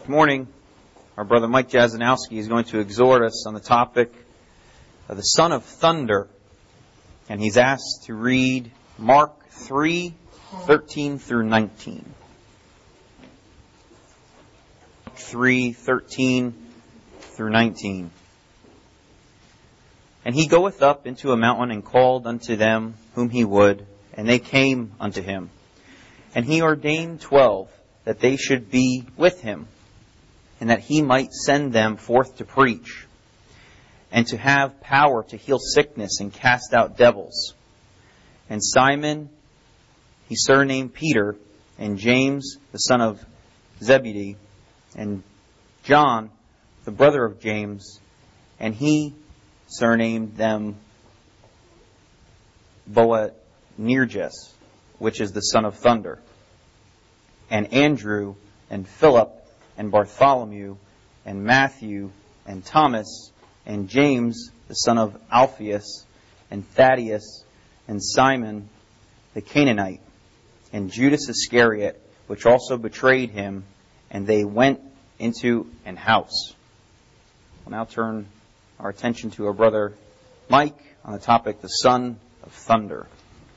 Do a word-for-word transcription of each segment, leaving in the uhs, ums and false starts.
This morning, our brother Mike Jazanowski is going to exhort us on the topic of the Son of Thunder. And he's asked to read Mark three, thirteen through nineteen. Mark three, thirteen through nineteen. And he goeth up into a mountain and called unto them whom he would, and they came unto him. And he ordained twelve, that they should be with him, and that he might send them forth to preach, and to have power to heal sickness and cast out devils. And Simon he surnamed Peter, and James the son of Zebedee, and John the brother of James, and he surnamed them Boanerges, which is the son of thunder, and Andrew, and Philip, and Bartholomew, and Matthew, and Thomas, and James, the son of Alphaeus, and Thaddeus, and Simon the Canaanite, and Judas Iscariot, which also betrayed him, and they went into an house. We'll now turn our attention to our brother Mike on the topic, the Son of Thunder.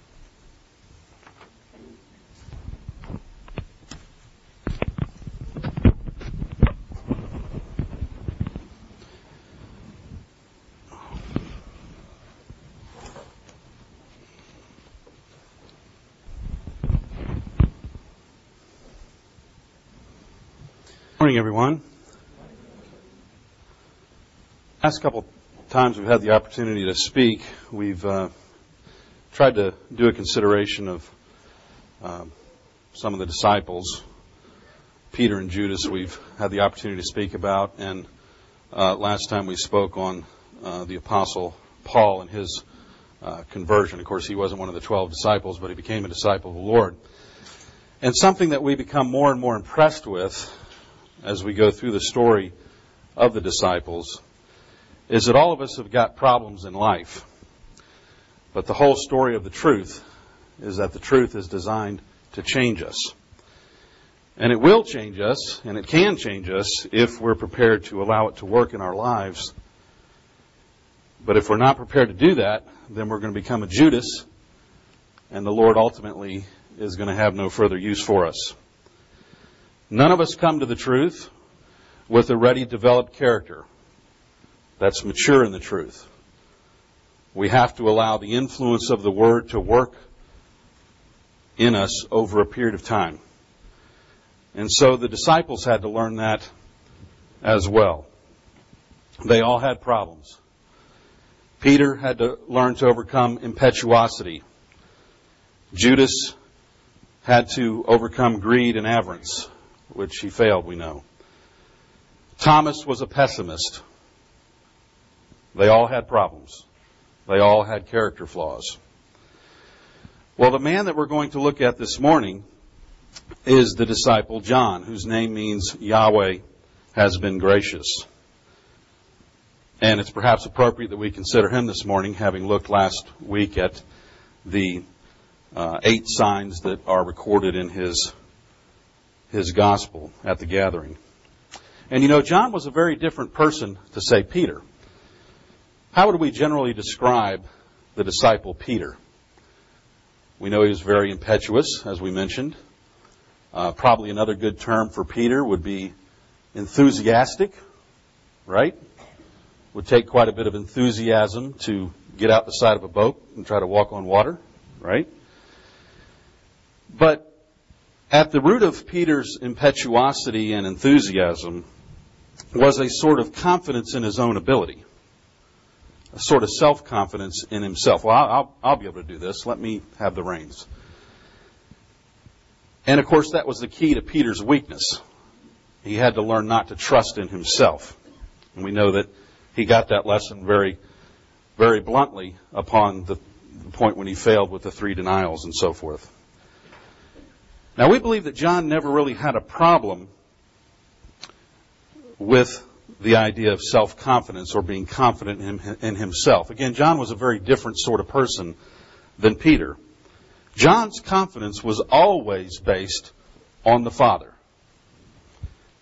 Morning, everyone. Last couple times we've had the opportunity to speak, we've uh, tried to do a consideration of uh, some of the disciples. Peter and Judas we've had the opportunity to speak about, and uh, last time we spoke on uh, the Apostle Paul and his uh, conversion. Of course, he wasn't one of the twelve disciples, but he became a disciple of the Lord. And something that we become more and more impressed with as we go through the story of the disciples is that all of us have got problems in life. But the whole story of the truth is that the truth is designed to change us. And it will change us, and it can change us if we're prepared to allow it to work in our lives. But if we're not prepared to do that, then we're going to become a Judas, and the Lord ultimately is going to have no further use for us. None of us come to the truth with a ready developed character that's mature in the truth. We have to allow the influence of the Word to work in us over a period of time. And so the disciples had to learn that as well. They all had problems. Peter had to learn to overcome impetuosity. Judas had to overcome greed and avarice, which he failed, we know. Thomas was a pessimist. They all had problems. They all had character flaws. Well, the man that we're going to look at this morning is the disciple John, whose name means Yahweh has been gracious. And it's perhaps appropriate that we consider him this morning, having looked last week at the uh, eight signs that are recorded in his his gospel at the gathering. And you know, John was a very different person to, say, Peter. How would we generally describe the disciple Peter? We know he was very impetuous, as we mentioned. Uh, probably another good term for Peter would be enthusiastic, right? Would take quite a bit of enthusiasm to get out the side of a boat and try to walk on water, right? But at the root of Peter's impetuosity and enthusiasm was a sort of confidence in his own ability, a sort of self-confidence in himself. Well, I'll, I'll be able to do this. Let me have the reins. And, of course, that was the key to Peter's weakness. He had to learn not to trust in himself. And we know that he got that lesson very, very bluntly upon the, the point when he failed with the three denials and so forth. Now, we believe that John never really had a problem with the idea of self-confidence or being confident in, in himself. Again, John was a very different sort of person than Peter. John's confidence was always based on the Father.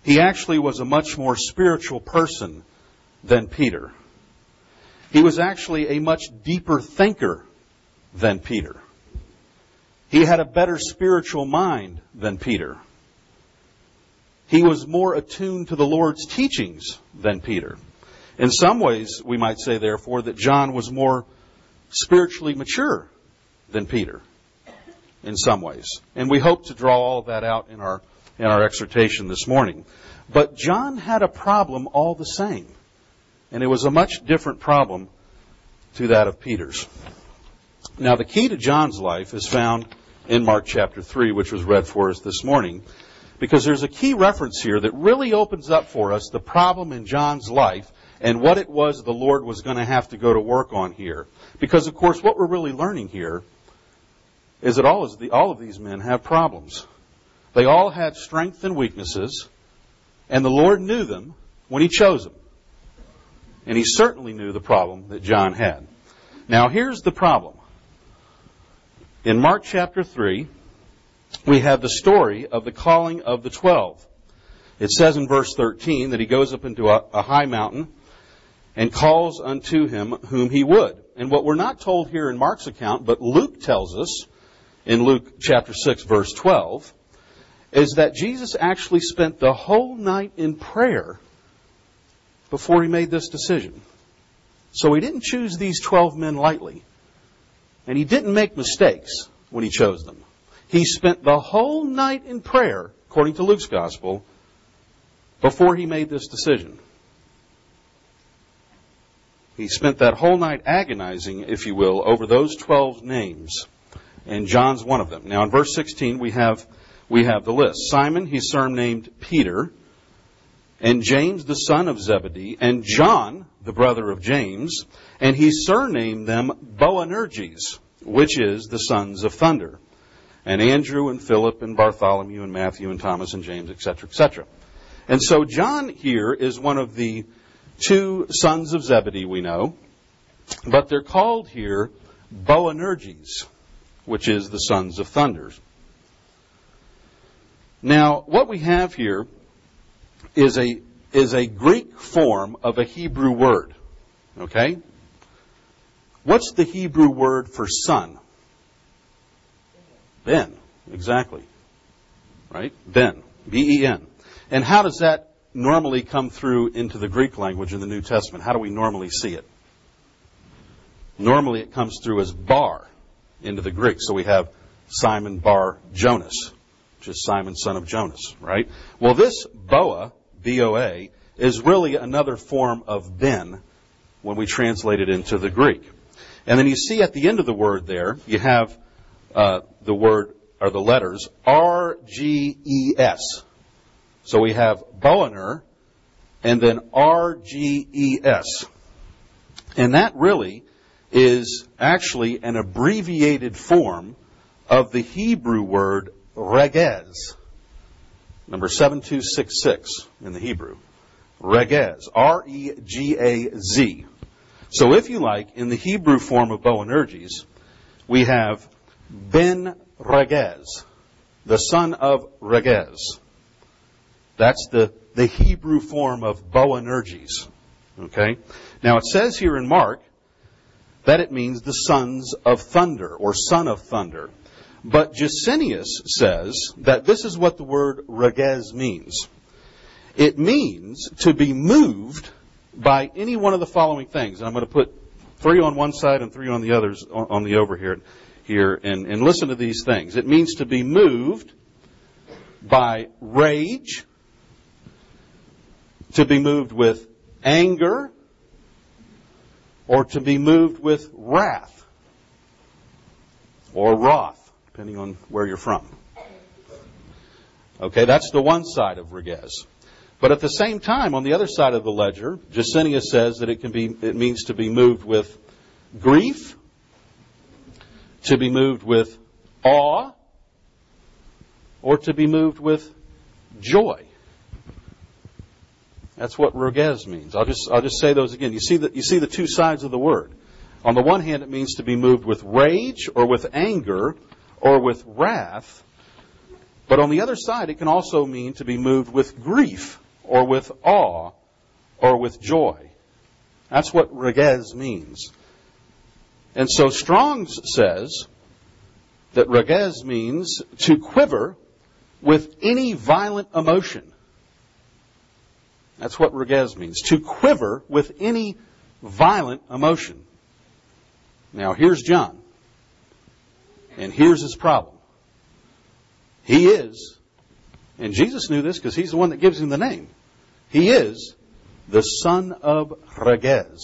he actually was a much more spiritual person than Peter. He was actually a much deeper thinker than Peter. He had a better spiritual mind than Peter. He was more attuned to the Lord's teachings than Peter. In some ways, we might say, therefore, that John was more spiritually mature than Peter, in some ways. And we hope to draw all of that out in our, in our exhortation this morning. But John had a problem all the same. And it was a much different problem to that of Peter's. Now, the key to John's life is found in Mark chapter three, which was read for us this morning, because there's a key reference here that really opens up for us the problem in John's life and what it was the Lord was going to have to go to work on here. Because, of course, what we're really learning here is that all of, the, all of these men have problems. They all had strengths and weaknesses, and the Lord knew them when He chose them. And He certainly knew the problem that John had. Now, here's the problem. In Mark chapter three, we have the story of the calling of the twelve. It says in verse thirteen that He goes up into a, a high mountain and calls unto Him whom He would. And what we're not told here in Mark's account, but Luke tells us in Luke chapter six, verse twelve, is that Jesus actually spent the whole night in prayer before He made this decision. So He didn't choose these twelve men lightly. And He didn't make mistakes when He chose them. He spent the whole night in prayer, according to Luke's gospel, before He made this decision. He spent that whole night agonizing, if you will, over those twelve names. And John's one of them. Now in verse sixteen we have we have the list. Simon, he's surnamed Peter, and James the son of Zebedee, and John, the brother of James, and he surnamed them Boanerges, which is the sons of thunder, and Andrew and Philip and Bartholomew and Matthew and Thomas and James, et cetera, et cetera. And so John here is one of the two sons of Zebedee, we know, but they're called here Boanerges, which is the sons of thunder. Now, what we have here is a is a Greek form of a Hebrew word. Okay? What's the Hebrew word for son? Ben. Exactly. Right? Ben. B E N. And how does that normally come through into the Greek language in the New Testament? How do we normally see it? Normally it comes through as bar into the Greek. So we have Simon bar Jonas, which is Simon son of Jonas, right? Well, this Boa, B O A, is really another form of Ben when we translate it into the Greek. And then you see at the end of the word there, you have uh, the word, or the letters, R G E S. So we have Boaner, and then R G E S. And that really is actually an abbreviated form of the Hebrew word regez. Number seven two six six in the Hebrew. Regez. R E G A Z. So if you like, in the Hebrew form of Boanerges, we have Ben Regez, the son of Regez. That's the, the Hebrew form of Boanerges. Okay? Now it says here in Mark that it means the sons of thunder, or son of thunder. But Gesenius says that this is what the word regez means. It means to be moved by any one of the following things. And I'm going to put three on one side and three on the others on, on the over here, here and, and listen to these things. It means to be moved by rage, to be moved with anger, or to be moved with wrath or wrath, depending on where you're from. Okay, that's the one side of regez. But at the same time, on the other side of the ledger, Gesenius says that it can be, it means to be moved with grief, to be moved with awe, or to be moved with joy. That's what regez means. I'll just I'll just say those again. You see the you see the two sides of the word. On the one hand, it means to be moved with rage or with anger or with wrath. But on the other side, it can also mean to be moved with grief or with awe or with joy. That's what regez means. And so Strong's says that regez means to quiver with any violent emotion. That's what regez means, to quiver with any violent emotion. Now, here's John, and here's his problem. He is, and Jesus knew this because he's the one that gives him the name, he is the son of regez.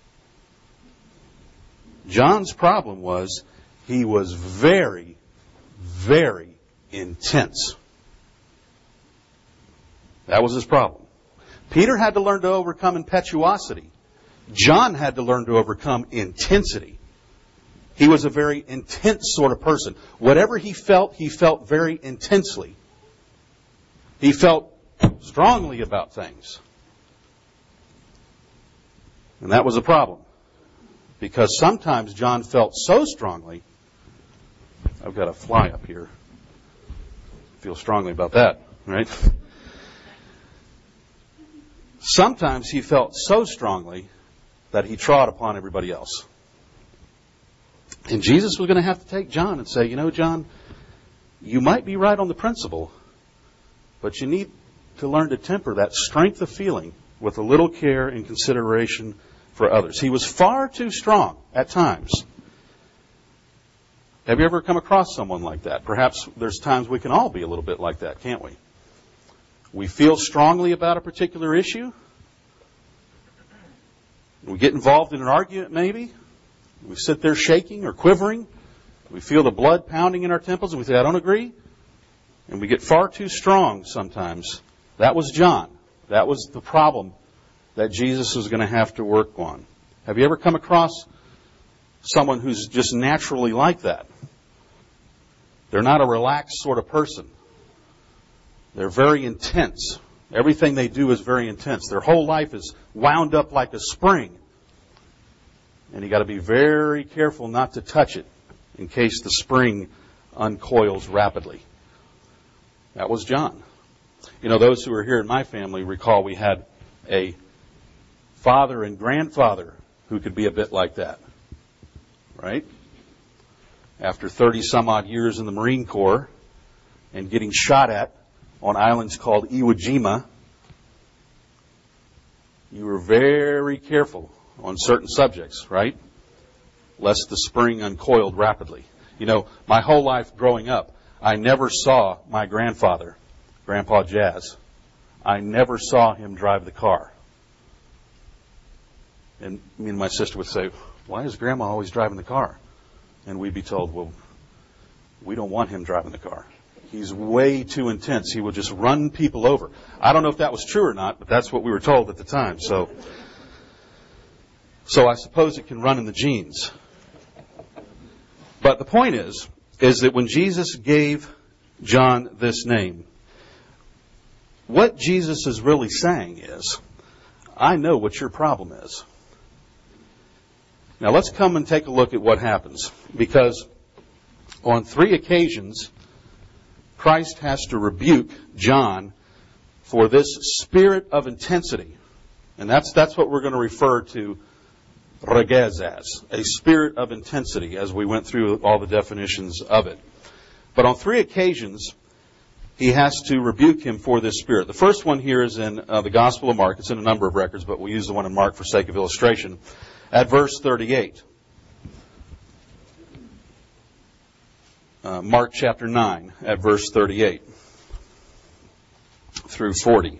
John's problem was he was very, very intense. That was his problem. Peter had to learn to overcome impetuosity. John had to learn to overcome intensity. He was a very intense sort of person. Whatever he felt, he felt very intensely. He felt strongly about things. And that was a problem. Because sometimes John felt so strongly. I've got a fly up here. Feel strongly about that, right? Sometimes he felt so strongly that he trod upon everybody else. And Jesus was going to have to take John and say, you know, John, you might be right on the principle, but you need to learn to temper that strength of feeling with a little care and consideration for others. He was far too strong at times. Have you ever come across someone like that? Perhaps there's times we can all be a little bit like that, can't we? We feel strongly about a particular issue. We get involved in an argument maybe. We sit there shaking or quivering. We feel the blood pounding in our temples and we say, I don't agree. And we get far too strong sometimes. That was John. That was the problem that Jesus was going to have to work on. Have you ever come across someone who's just naturally like that? They're not a relaxed sort of person. They're very intense. Everything they do is very intense. Their whole life is wound up like a spring. And you got to be very careful not to touch it in case the spring uncoils rapidly. That was John. You know, those who are here in my family recall we had a father and grandfather who could be a bit like that. Right? After thirty some odd years in the Marine Corps and getting shot at on islands called Iwo Jima, you were very careful on certain subjects, right? Lest the spring uncoiled rapidly. You know, my whole life growing up, I never saw my grandfather, Grandpa Jazz. I never saw him drive the car. And me and my sister would say, why is Grandma always driving the car? And we'd be told, well, we don't want him driving the car. He's way too intense. He will just run people over. I don't know if that was true or not, but that's what we were told at the time. So, so I suppose it can run in the genes. But the point is, is that when Jesus gave John this name, what Jesus is really saying is, I know what your problem is. Now let's come and take a look at what happens. Because on three occasions, Christ has to rebuke John for this spirit of intensity. And that's that's what we're going to refer to regez as, a spirit of intensity, as we went through all the definitions of it. But on three occasions, he has to rebuke him for this spirit. The first one here is in uh, the Gospel of Mark. It's in a number of records, but we'll use the one in Mark for sake of illustration. At verse thirty-eight. Uh, Mark chapter nine at verse thirty-eight through forty.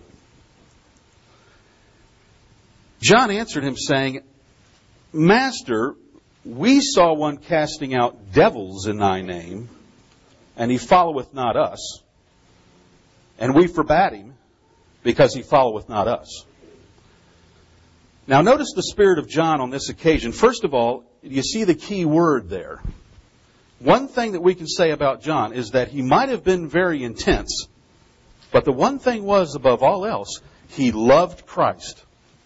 John answered him saying, Master, we saw one casting out devils in thy name, and he followeth not us. And we forbade him, because he followeth not us. Now notice the spirit of John on this occasion. First of all, you see the key word there. One thing that we can say about John is that he might have been very intense, but the one thing was, above all else, he loved Christ.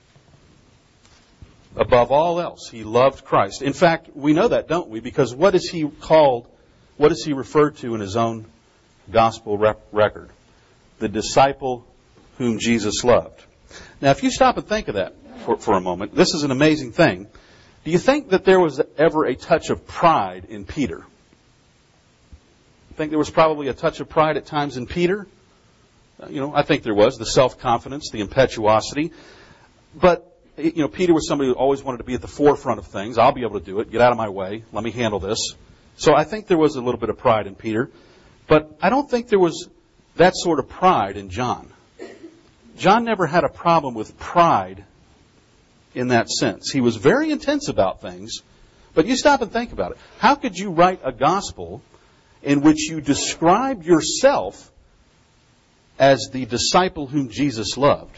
Above all else, he loved Christ. In fact, we know that, don't we? Because what is he called, what is he referred to in his own gospel rep- record. The disciple whom Jesus loved. Now, if you stop and think of that for, for a moment, this is an amazing thing. Do you think that there was ever a touch of pride in Peter? Think there was probably a touch of pride at times in Peter? You know, I think there was. The self-confidence, the impetuosity. But, you know, Peter was somebody who always wanted to be at the forefront of things. I'll be able to do it. Get out of my way. Let me handle this. So I think there was a little bit of pride in Peter. But I don't think there was that sort of pride in John. John never had a problem with pride in that sense. He was very intense about things. But you stop and think about it. How could you write a gospel in which you describe yourself as the disciple whom Jesus loved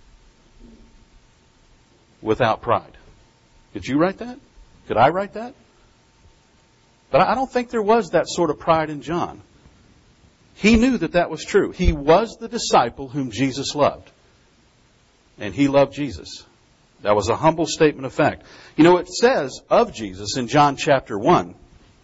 without pride? Could you write that? Could I write that? But I don't think there was that sort of pride in John. He knew that that was true. He was the disciple whom Jesus loved. And he loved Jesus. That was a humble statement of fact. You know, it says of Jesus in John chapter one,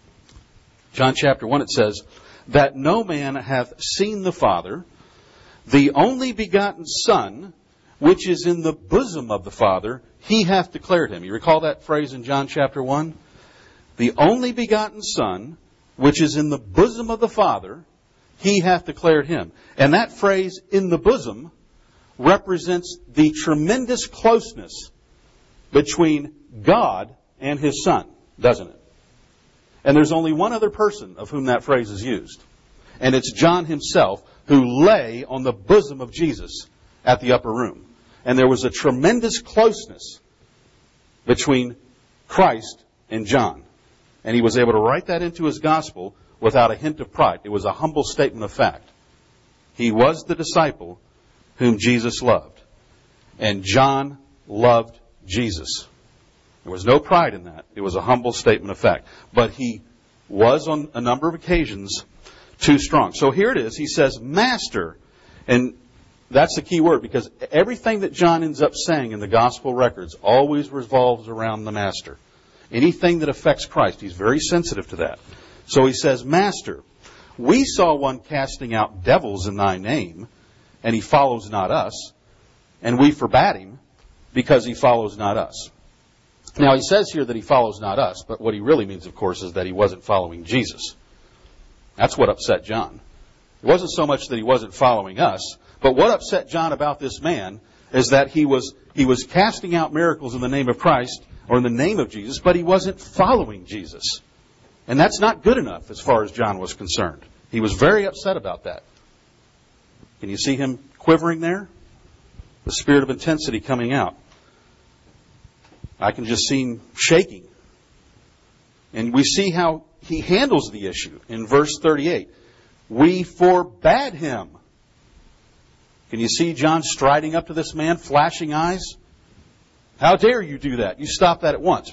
John chapter one, it says, that no man hath seen the Father, the only begotten Son, which is in the bosom of the Father, he hath declared him. You recall that phrase in John chapter one? The only begotten Son, which is in the bosom of the Father, he hath declared him. And that phrase, in the bosom, represents the tremendous closeness between God and His Son, doesn't it? And there's only one other person of whom that phrase is used. And it's John himself, who lay on the bosom of Jesus at the upper room. And there was a tremendous closeness between Christ and John. And he was able to write that into his gospel without a hint of pride. It was a humble statement of fact. He was the disciple whom Jesus loved. And John loved Jesus. There was no pride in that. It was a humble statement of fact. But he was on a number of occasions too strong. So here it is. He says, Master. And that's the key word, because everything that John ends up saying in the gospel records always revolves around the Master. Anything that affects Christ, he's very sensitive to that. So he says, Master, we saw one casting out devils in thy name, and he follows not us. And we forbade him because he follows not us. Now, he says here that he follows not us, but what he really means, of course, is that he wasn't following Jesus. That's what upset John. It wasn't so much that he wasn't following us, but what upset John about this man is that he was he was casting out miracles in the name of Christ, or in the name of Jesus, but he wasn't following Jesus. And that's not good enough as far as John was concerned. He was very upset about that. Can you see him quivering there? The spirit of intensity coming out. I can just see him shaking. And we see how he handles the issue in verse thirty-eight. We forbade him. Can you see John striding up to this man, flashing eyes? How dare you do that? You stop that at once.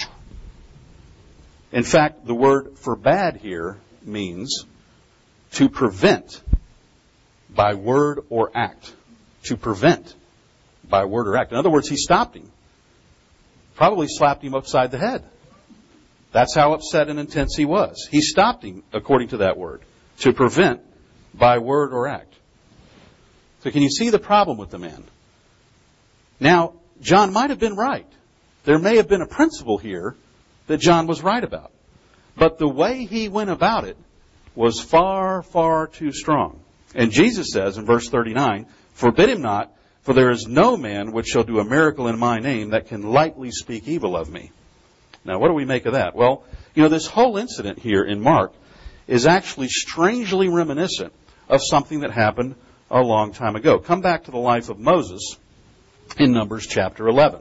In fact, the word forbade here means to prevent by word or act. To prevent by word or act. In other words, he stopped him. Probably slapped him upside the head. That's how upset and intense he was. He stopped him, according to that word. To prevent by word or act. So can you see the problem with the man? Now, John might have been right. There may have been a principle here that John was right about. But the way he went about it was far, far too strong. And Jesus says in verse thirty-nine, Forbid him not, for there is no man which shall do a miracle in my name that can lightly speak evil of me. Now, what do we make of that? Well, you know, this whole incident here in Mark is actually strangely reminiscent of something that happened a long time ago. Come back to the life of Moses in Numbers chapter eleven.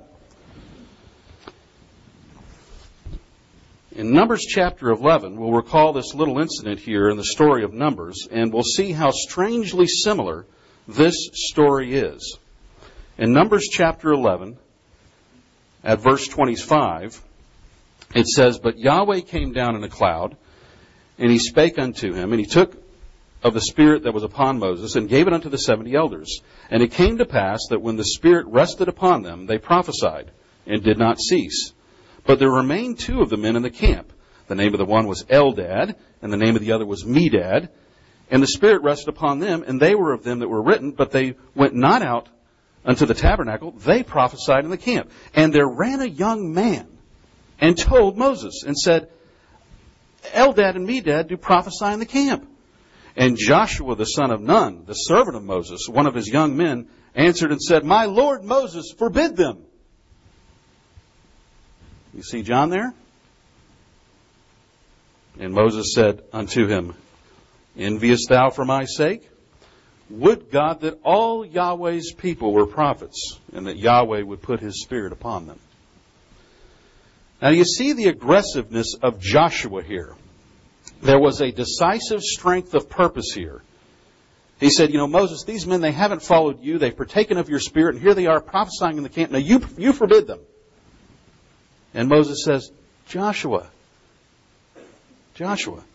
In Numbers chapter eleven, we'll recall this little incident here in the story of Numbers, and we'll see how strangely similar this story is. In Numbers chapter eleven, at verse twenty-five, it says, But Yahweh came down in a cloud, and he spake unto him, and he took of the Spirit that was upon Moses, and gave it unto the seventy elders. And it came to pass that when the Spirit rested upon them, they prophesied, and did not cease. But there remained two of the men in the camp. The name of the one was Eldad, and the name of the other was Medad. And the Spirit rested upon them, and they were of them that were written, but they went not out unto the tabernacle. They prophesied in the camp. And there ran a young man and told Moses and said, Eldad and Medad do prophesy in the camp. And Joshua the son of Nun, the servant of Moses, one of his young men, answered and said, My Lord Moses, forbid them. You see John there? And Moses said unto him, Enviest thou for my sake? Would God that all Yahweh's people were prophets, and that Yahweh would put his Spirit upon them. Now you see the aggressiveness of Joshua here. There was a decisive strength of purpose here. He said, you know, Moses, these men, they haven't followed you. They've partaken of your Spirit, and here they are prophesying in the camp. Now you, you forbid them. And Moses says, Joshua, Joshua,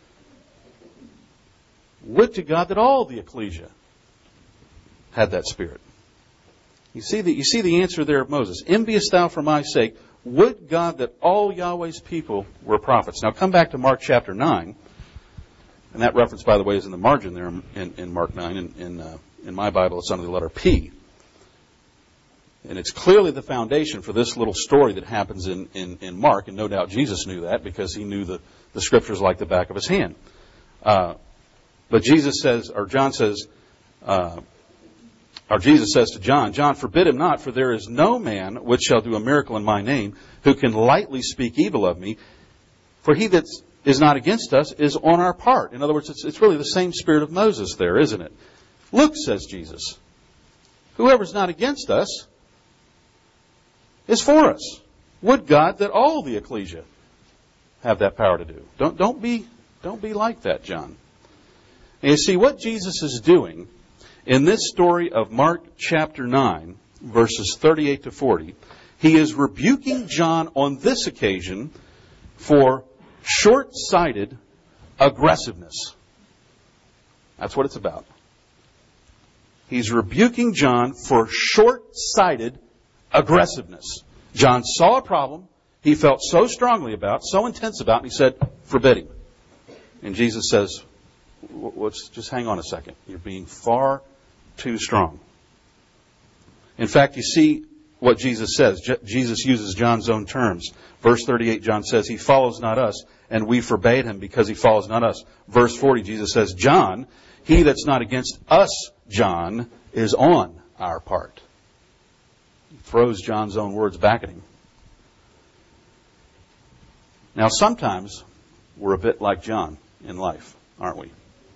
would to God that all the ecclesia had that Spirit. You see the, you see the answer there of Moses. Enviest thou for my sake? Would God that all Yahweh's people were prophets. Now come back to Mark chapter nine. And that reference, by the way, is in the margin there in, in Mark nine. In, in, uh, in my Bible, it's under the letter P. And it's clearly the foundation for this little story that happens in, in, in Mark. And no doubt Jesus knew that because he knew the, the scriptures like the back of his hand. Uh, but Jesus says, or John says, uh, or Jesus says to John, John, forbid him not, for there is no man which shall do a miracle in my name who can lightly speak evil of me. For he that is not against us is on our part. In other words, it's, it's really the same spirit of Moses there, isn't it? Look, says Jesus, whoever's not against us is for us. Would God that all the ecclesia have that power to do. Don't, don't be, don't be like that, John. And you see, what Jesus is doing in this story of Mark chapter nine, verses thirty-eight to forty, he is rebuking John on this occasion for short-sighted aggressiveness. That's what it's about. He's rebuking John for short-sighted aggressiveness. John saw a problem he felt so strongly about, so intense about, and he said, forbid him. And Jesus says, let's just hang on a second. You're being far too strong. In fact, you see what Jesus says. Je- Jesus uses John's own terms. Verse thirty-eight, John says, he follows not us, and we forbade him because he follows not us. Verse forty, Jesus says, John, he that's not against us, John, is on our part. He throws John's own words back at him. Now, sometimes we're a bit like John in life, aren't we?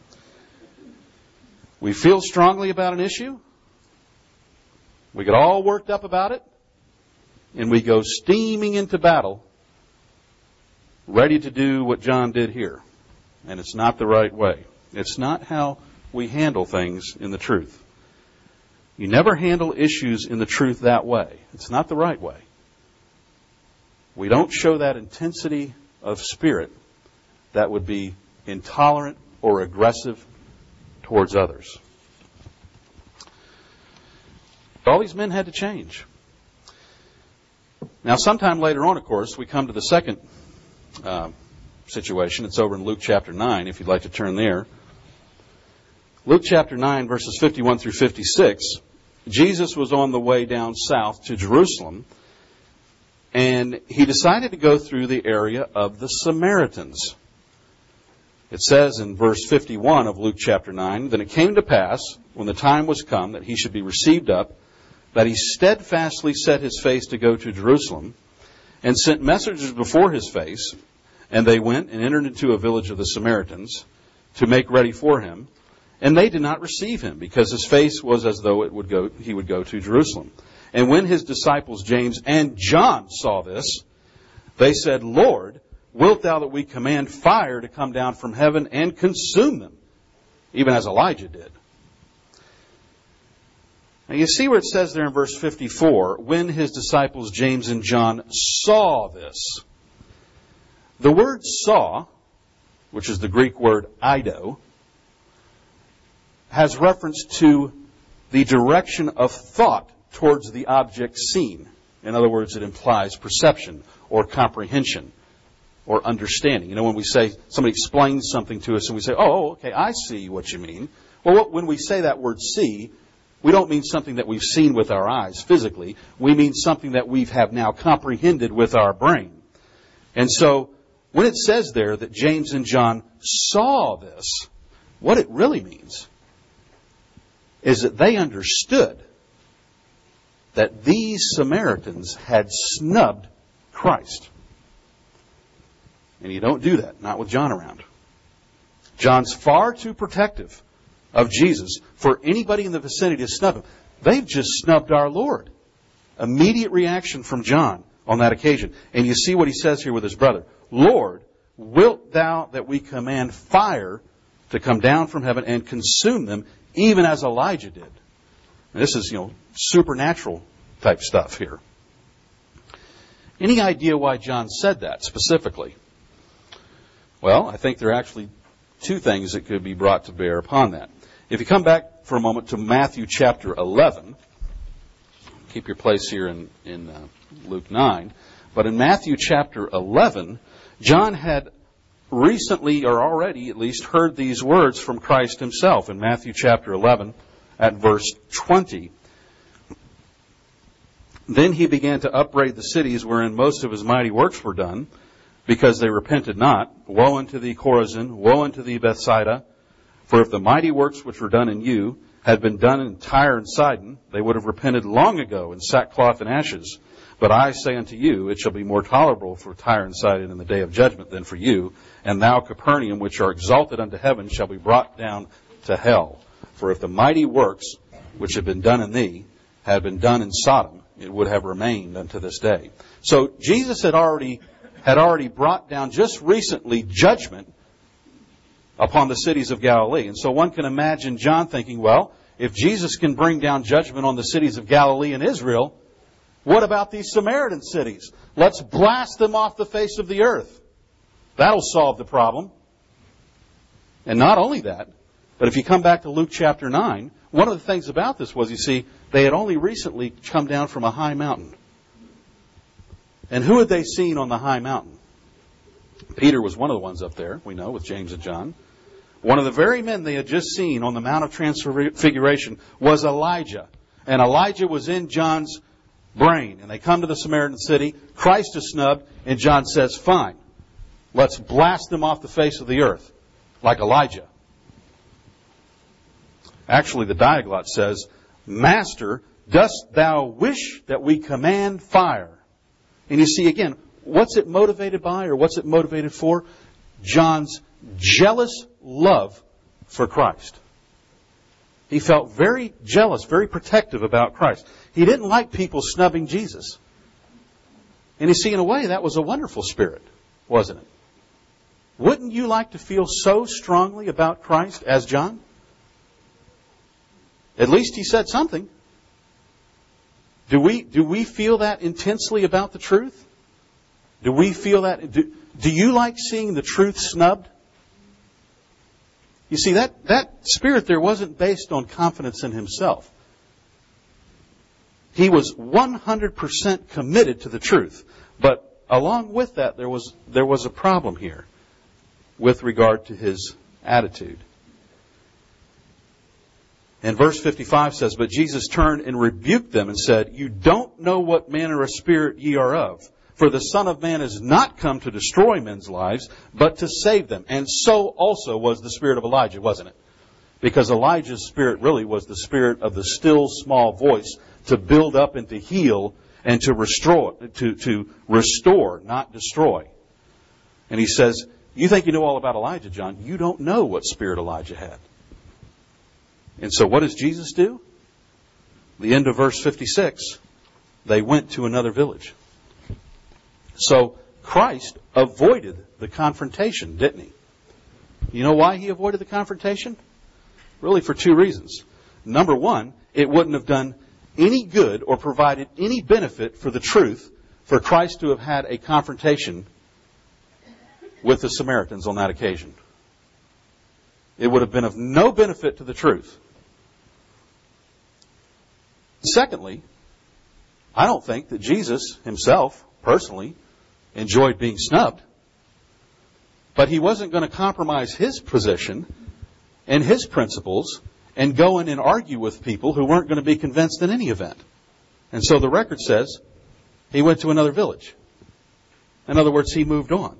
We feel strongly about an issue. We get all worked up about it. And we go steaming into battle, ready to do what John did here. And it's not the right way. It's not how we handle things in the truth. You never handle issues in the truth that way. It's not the right way. We don't show that intensity of spirit that would be intolerant or aggressive towards others. All these men had to change. Now, sometime later on, of course, we come to the second uh, situation. It's over in Luke chapter nine, if you'd like to turn there. Luke chapter nine, verses fifty-one through fifty-six. Jesus was on the way down south to Jerusalem, and he decided to go through the area of the Samaritans. It says in verse fifty-one of Luke chapter nine, Then it came to pass, when the time was come that he should be received up, that he steadfastly set his face to go to Jerusalem, and sent messengers before his face, and they went and entered into a village of the Samaritans to make ready for him. And they did not receive him, because his face was as though it would go, he would go to Jerusalem. And when his disciples James and John saw this, they said, Lord, wilt thou that we command fire to come down from heaven and consume them, even as Elijah did? Now you see where it says there in verse fifty-four, when his disciples James and John saw this. The word saw, which is the Greek word eido, has reference to the direction of thought towards the object seen. In other words, it implies perception or comprehension. or understanding. You know, when we say, somebody explains something to us and we say, oh, okay, I see what you mean. Well, what, when we say that word see, we don't mean something that we've seen with our eyes physically. We mean something that we have now comprehended with our brain. And so, when it says there that James and John saw this, what it really means is that they understood that these Samaritans had snubbed Christ. And you don't do that, not with John around. John's far too protective of Jesus for anybody in the vicinity to snub him. They've just snubbed our Lord. Immediate reaction from John on that occasion. And you see what he says here with his brother. Lord, wilt thou that we command fire to come down from heaven and consume them, even as Elijah did? And this is, you know, supernatural type stuff here. Any idea why John said that specifically? Well, I think there are actually two things that could be brought to bear upon that. If you come back for a moment to Matthew chapter eleven, keep your place here in, in uh, Luke nine, but in Matthew chapter eleven, John had recently, or already at least, heard these words from Christ himself. In Matthew chapter eleven, at verse twenty, then he began to upbraid the cities wherein most of his mighty works were done, because they repented not. Woe unto thee, Chorazin! Woe unto thee, Bethsaida! For if the mighty works which were done in you had been done in Tyre and Sidon, they would have repented long ago in sackcloth and ashes. But I say unto you, it shall be more tolerable for Tyre and Sidon in the day of judgment than for you. And thou, Capernaum, which are exalted unto heaven, shall be brought down to hell. For if the mighty works which have been done in thee had been done in Sodom, it would have remained unto this day. So Jesus had already had already brought down just recently judgment upon the cities of Galilee. And so one can imagine John thinking, well, if Jesus can bring down judgment on the cities of Galilee and Israel, what about these Samaritan cities? Let's blast them off the face of the earth. That'll solve the problem. And not only that, but if you come back to Luke chapter nine, one of the things about this was, you see, they had only recently come down from a high mountain. And who had they seen on the high mountain? Peter was one of the ones up there, we know, with James and John. One of the very men they had just seen on the Mount of Transfiguration was Elijah. And Elijah was in John's brain. And they come to the Samaritan city. Christ is snubbed. And John says, fine, let's blast them off the face of the earth, like Elijah. Actually, the Diaglott says, Master, dost thou wish that we command fire? And you see, again, what's it motivated by, or what's it motivated for? John's jealous love for Christ. He felt very jealous, very protective about Christ. He didn't like people snubbing Jesus. And you see, in a way, that was a wonderful spirit, wasn't it? Wouldn't you like to feel so strongly about Christ as John? At least he said something. Do we, do we feel that intensely about the truth? Do we feel that? Do, do you like seeing the truth snubbed? You see, that, that spirit there wasn't based on confidence in himself. He was one hundred percent committed to the truth. But along with that, there was, there was a problem here with regard to his attitude. And verse fifty-five says, But Jesus turned and rebuked them and said, You don't know what manner of spirit ye are of. For the Son of Man is not come to destroy men's lives, but to save them. And so also was the spirit of Elijah, wasn't it? Because Elijah's spirit really was the spirit of the still small voice to build up and to heal and to restore, to, to restore, not destroy. And he says, you think you know all about Elijah, John. You don't know what spirit Elijah had. And so what does Jesus do? The end of verse fifty-six, they went to another village. So Christ avoided the confrontation, didn't he? You know why he avoided the confrontation? Really for two reasons. Number one, it wouldn't have done any good or provided any benefit for the truth for Christ to have had a confrontation with the Samaritans on that occasion. It would have been of no benefit to the truth. Secondly, I don't think that Jesus himself, personally, enjoyed being snubbed. But he wasn't going to compromise his position and his principles and go in and argue with people who weren't going to be convinced in any event. And so the record says he went to another village. In other words, he moved on.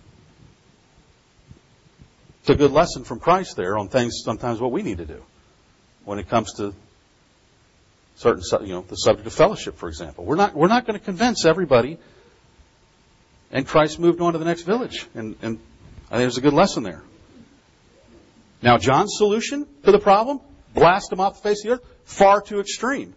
It's a good lesson from Christ there on things, sometimes what we need to do when it comes to certain, you know, the subject of fellowship, for example. We're not, we're not going to convince everybody. And Christ moved on to the next village. And, and I think there's a good lesson there. Now, John's solution to the problem, blast them off the face of the earth, far too extreme.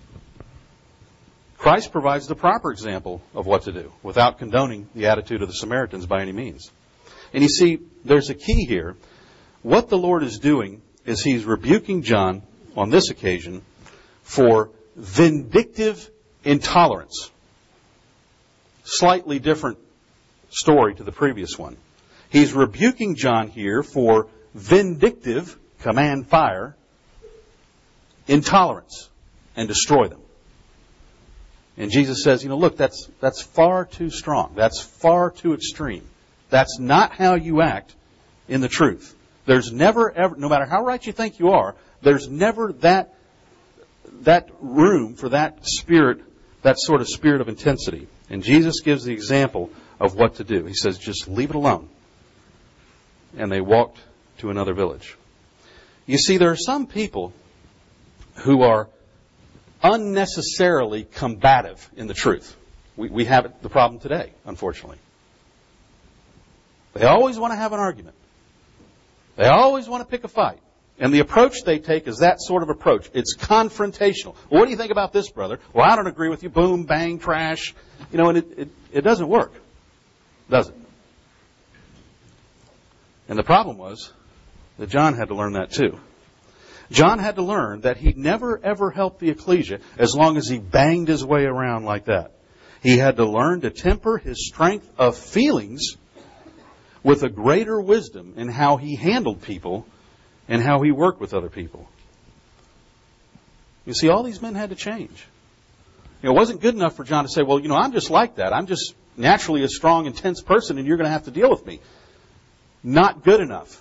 Christ provides the proper example of what to do without condoning the attitude of the Samaritans by any means. And you see, there's a key here. What the Lord is doing is He's rebuking John on this occasion for vindictive intolerance. Slightly different story to the previous one. He's rebuking John here for vindictive, command fire, intolerance, and destroy them. And Jesus says, you know, look, that's that's far too strong. That's far too extreme. That's not how you act in the truth. There's never, ever, no matter how right you think you are, there's never that that room for that spirit, that sort of spirit of intensity. And Jesus gives the example of what to do. He says, just leave it alone. And they walked to another village. You see, there are some people who are unnecessarily combative in the truth. We, we have the problem today, unfortunately. They always want to have an argument. They always want to pick a fight. And the approach they take is that sort of approach. It's confrontational. Well, what do you think about this, brother? Well, I don't agree with you. Boom, bang, crash. You know, and it, it, it doesn't work. Does it? And the problem was that John had to learn that too. John had to learn that he'd never ever help the ecclesia as long as he banged his way around like that. He had to learn to temper his strength of feelings with a greater wisdom in how he handled people and how he worked with other people. You see, all these men had to change. You know, it wasn't good enough for John to say, well, you know, I'm just like that. I'm just naturally a strong, intense person, and you're going to have to deal with me. Not good enough.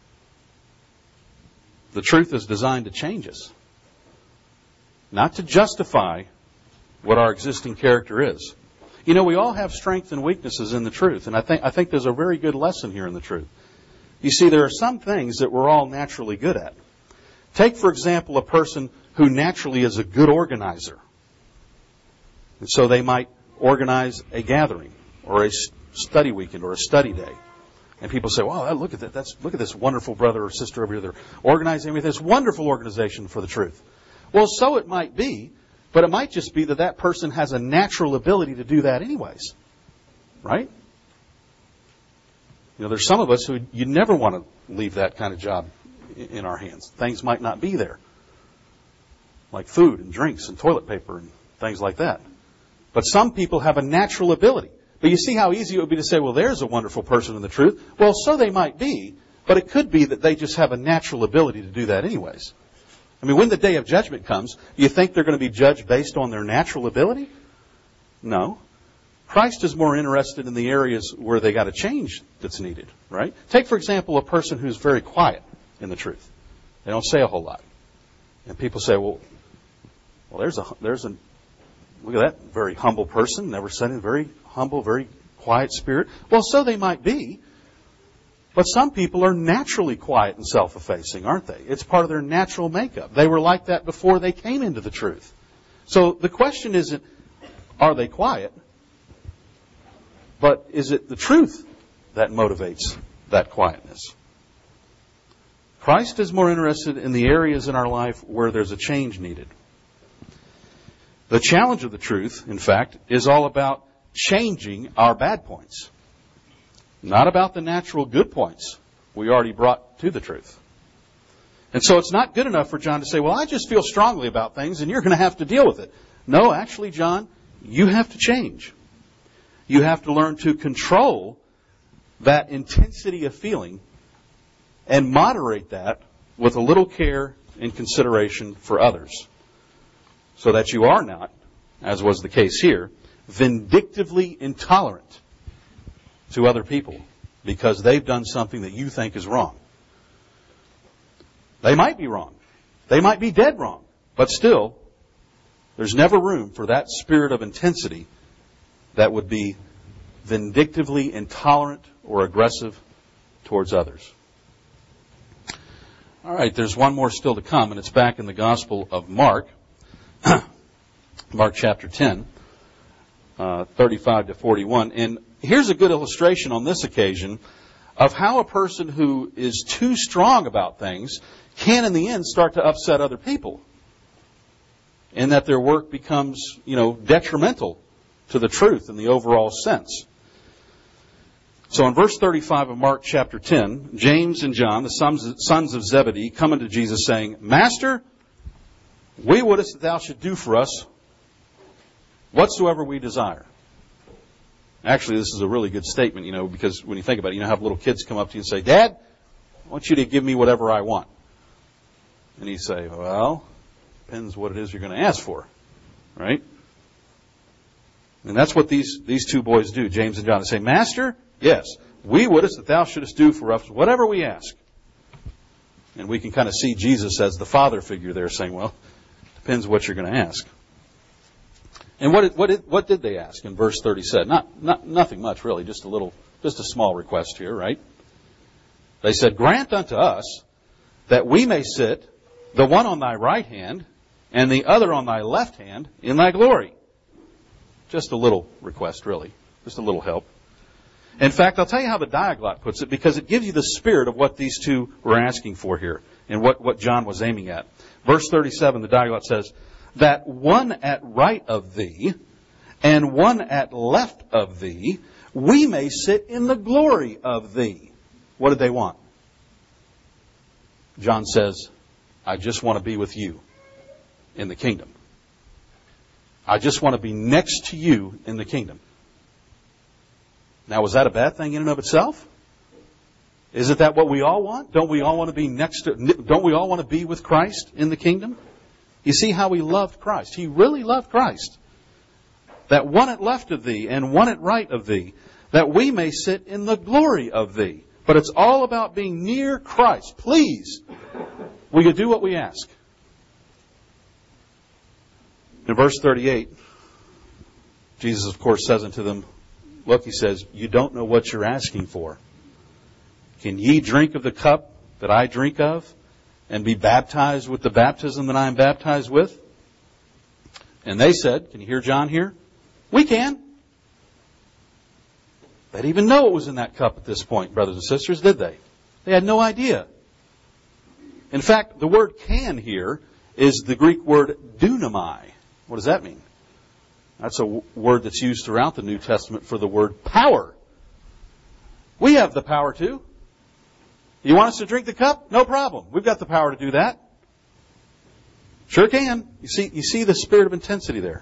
The truth is designed to change us, not to justify what our existing character is. You know, we all have strengths and weaknesses in the truth, and I think I think there's a very good lesson here in the truth. You see, there are some things that we're all naturally good at. Take, for example, a person who naturally is a good organizer. And so they might organize a gathering or a study weekend or a study day. And people say, wow, look at that. That's, look at this wonderful brother or sister over here. They're organizing with this wonderful organization for the truth. Well, so it might be, but it might just be that that person has a natural ability to do that anyways. Right? You know, there's some of us who you never want to leave that kind of job in our hands. Things might not be there. Like food and drinks and toilet paper and things like that. But some people have a natural ability. But you see how easy it would be to say, well, there's a wonderful person in the truth. Well, so they might be, but it could be that they just have a natural ability to do that anyways. I mean, when the day of judgment comes, do you think they're going to be judged based on their natural ability? No. Christ is more interested in the areas where they got a change that's needed, right? Take, for example, a person who's very quiet in the truth. They don't say a whole lot. And people say, well, well, there's a, there's a, look at that very humble person, never said anything, very humble, very quiet spirit. Well, so they might be. But some people are naturally quiet and self-effacing, aren't they? It's part of their natural makeup. They were like that before they came into the truth. So the question isn't, are they quiet? But is it the truth that motivates that quietness? Christ is more interested in the areas in our life where there's a change needed. The challenge of the truth, in fact, is all about changing our bad points. Not about the natural good points we already brought to the truth. And so it's not good enough for John to say, well, I just feel strongly about things and you're going to have to deal with it. No, actually, John, you have to change. You have to learn to control that intensity of feeling and moderate that with a little care and consideration for others, so that you are not, as was the case here, vindictively intolerant to other people because they've done something that you think is wrong. They might be wrong. They might be dead wrong. But still, there's never room for that spirit of intensity that would be vindictively intolerant or aggressive towards others. All right, there's one more still to come, and it's back in the Gospel of Mark, Mark chapter ten, uh, thirty-five to forty-one. And here's a good illustration on this occasion of how a person who is too strong about things can, in the end, start to upset other people, and that their work becomes, you know, detrimental to the truth in the overall sense. So in verse thirty-five of Mark chapter ten, James and John, the sons of Zebedee, come unto Jesus saying, Master, we wouldest that thou should do for us whatsoever we desire. Actually, this is a really good statement, you know, because when you think about it, you know how little kids come up to you and say, Dad, I want you to give me whatever I want. And you say, well, depends what it is you're going to ask for, right? And that's what these, these two boys do, James and John. They say, Master, yes, we wouldest that thou shouldest do for us whatever we ask. And we can kind of see Jesus as the father figure there saying, well, depends what you're going to ask. And what did, what did, what did they ask in verse thirty-seven? Not, not, nothing much, really, just a little, just a small request here, right? They said, grant unto us that we may sit, the one on thy right hand and the other on thy left hand in thy glory. Just a little request, really. Just a little help. In fact, I'll tell you how the Diaglott puts it, because it gives you the spirit of what these two were asking for here and what, what John was aiming at. Verse thirty-seven, the Diaglott says, that one at right of thee and one at left of thee, we may sit in the glory of thee. What did they want? John says, I just want to be with you in the kingdom. I just want to be next to you in the kingdom. Now, was that a bad thing in and of itself? Isn't that what we all want? Don't we all want to be next to, don't we all want to be with Christ in the kingdom? You see how he loved Christ. He really loved Christ. That one at left of thee and one at right of thee, that we may sit in the glory of thee. But it's all about being near Christ. Please, will you do what we ask? In verse thirty-eight, Jesus, of course, says unto them, look, he says, you don't know what you're asking for. Can ye drink of the cup that I drink of, and be baptized with the baptism that I am baptized with? And they said, can you hear John here? We can. They didn't even know what was in that cup at this point, brothers and sisters, did they? They had no idea. In fact, the word can here is the Greek word dunamai. What does that mean? That's a w- word that's used throughout the New Testament for the word power. We have the power too. You want us to drink the cup? No problem. We've got the power to do that. Sure can. You see, you see the spirit of intensity there.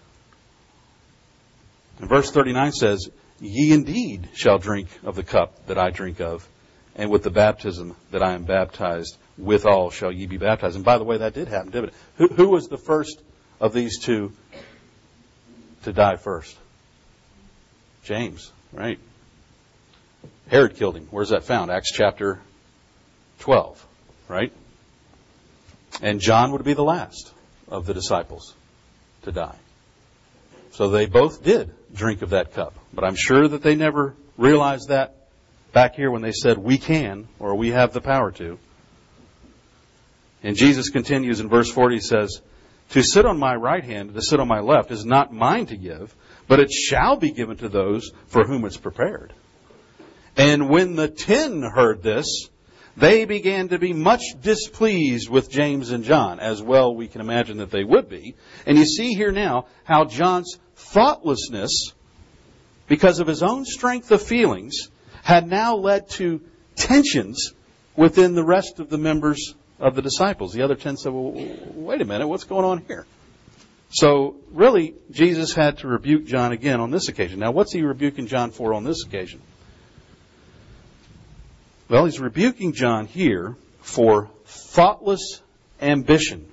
And verse thirty-nine says, ye indeed shall drink of the cup that I drink of, and with the baptism that I am baptized withal shall ye be baptized. And by the way, that did happen, didn't it? Who, who was the first of these two to die first? James, right? Herod killed him. Where's that found? Acts chapter twelve, right? And John would be the last of the disciples to die. So they both did drink of that cup. But I'm sure that they never realized that back here when they said, we can, or we have the power to. And Jesus continues in verse forty, he says, to sit on my right hand and to sit on my left is not mine to give, but it shall be given to those for whom it's prepared. And when the ten heard this, they began to be much displeased with James and John, as well we can imagine that they would be. And you see here now how John's thoughtlessness, because of his own strength of feelings, had now led to tensions within the rest of the members of the disciples. The other ten said, well, wait a minute, what's going on here? So really, Jesus had to rebuke John again on this occasion. Now, what's he rebuking John for on this occasion? Well, he's rebuking John here for thoughtless ambition,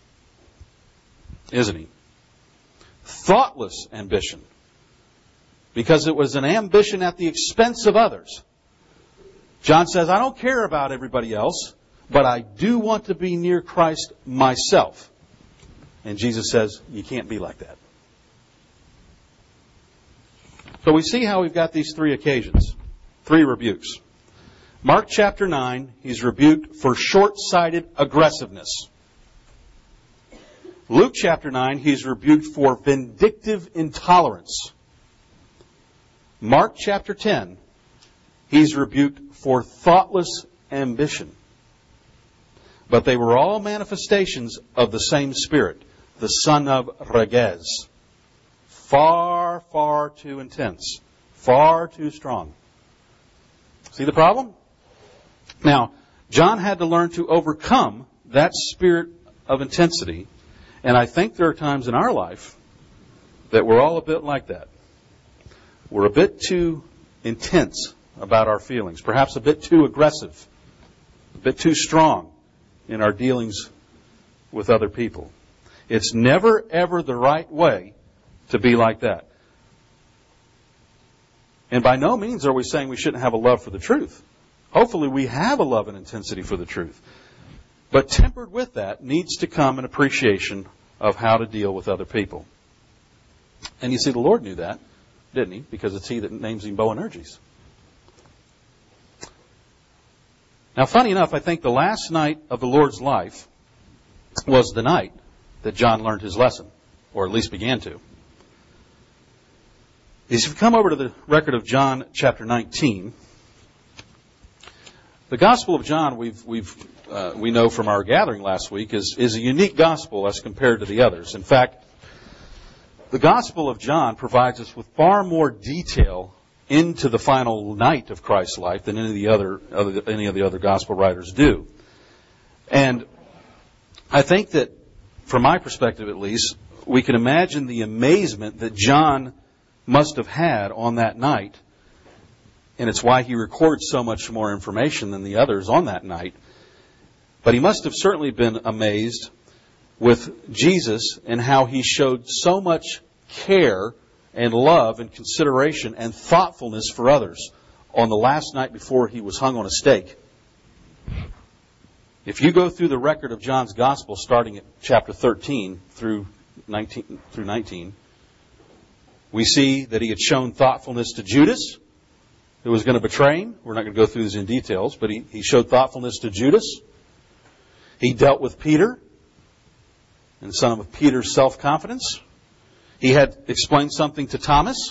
isn't he? Thoughtless ambition. because it was an ambition at the expense of others. John says, I don't care about everybody else, but I do want to be near Christ myself. And Jesus says, you can't be like that. So we see how we've got these three occasions, three rebukes. Mark chapter nine, he's rebuked for short-sighted aggressiveness. Luke chapter nine, he's rebuked for vindictive intolerance. Mark chapter ten, he's rebuked for thoughtless ambition. But they were all manifestations of the same Spirit, the son of Regez. Far, far too intense. Far too strong. See the problem? Now, John had to learn to overcome that spirit of intensity. And I think there are times in our life that we're all a bit like that. We're a bit too intense about our feelings. Perhaps a bit too aggressive. A bit too strong in our dealings with other people. It's never, ever the right way to be like that. And by no means are we saying we shouldn't have a love for the truth. Hopefully we have a love and intensity for the truth. But tempered with that needs to come an appreciation of how to deal with other people. And you see, the Lord knew that, didn't He? Because it's He that names him Boanerges. Now, funny enough, I think the last night of the Lord's life was the night that John learned his lesson, or at least began to. If you come over to the record of John chapter nineteen, the Gospel of John, we've, we've, uh, we know from our gathering last week, is, is a unique gospel as compared to the others. In fact, the Gospel of John provides us with far more detail into the final night of Christ's life than any of the other, other any of the other gospel writers do. And I think that, from my perspective at least, we can imagine the amazement that John must have had on that night. And it's why he records so much more information than the others on that night. But he must have certainly been amazed with Jesus and how He showed so much care and love and consideration and thoughtfulness for others on the last night before He was hung on a stake. If you go through the record of John's Gospel, starting at chapter thirteen through nineteen, through nineteen, we see that He had shown thoughtfulness to Judas, who was going to betray Him. We're not going to go through this in details, but he, he showed thoughtfulness to Judas. He dealt with Peter, and some of Peter's self-confidence. He had explained something to Thomas.